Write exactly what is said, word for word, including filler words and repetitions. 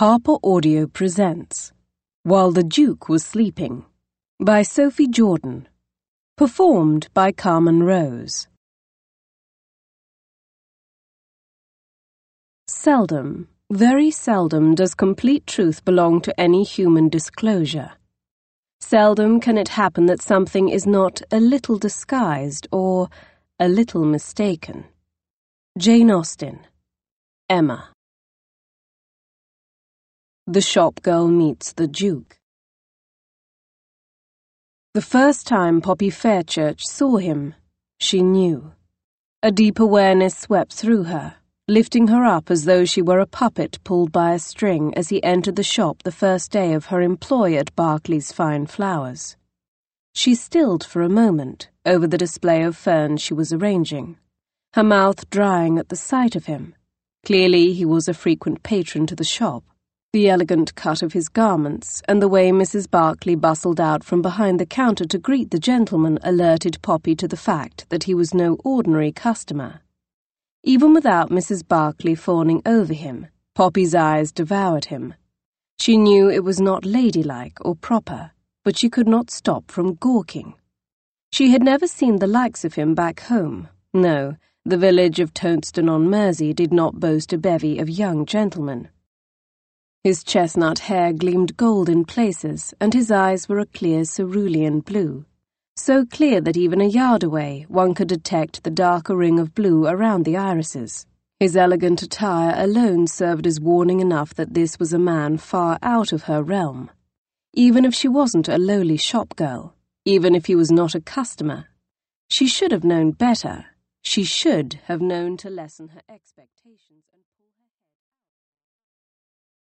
Harper Audio presents While the Duke Was Sleeping by Sophie Jordan. Performed by Carmen Rose. Seldom, very seldom does complete truth belong to any human disclosure. Seldom can it happen that something is not a little disguised or a little mistaken. Jane Austen. Emma. The shop girl meets the Duke. The first time Poppy Fairchurch saw him, she knew. A deep awareness swept through her, lifting her up as though she were a puppet pulled by a string as he entered the shop the first day of her employ at Berkeley's Fine Flowers. She stilled for a moment over the display of ferns she was arranging, her mouth drying at the sight of him. Clearly he was a frequent patron to the shop. The elegant cut of his garments and the way Missus Berkeley bustled out from behind the counter to greet the gentleman alerted Poppy to the fact that he was no ordinary customer. Even without Missus Berkeley fawning over him, Poppy's eyes devoured him. She knew it was not ladylike or proper, but she could not stop from gawking. She had never seen the likes of him back home. No, the village of Tonstone-on-Mersey did not boast a bevy of young gentlemen. His chestnut hair gleamed gold in places, and his eyes were a clear cerulean blue, so clear that even a yard away one could detect the darker ring of blue around the irises. His elegant attire alone served as warning enough that this was a man far out of her realm. Even if she wasn't a lowly shop girl, even if he was not a customer, she should have known better. She should have known to lessen her expectations.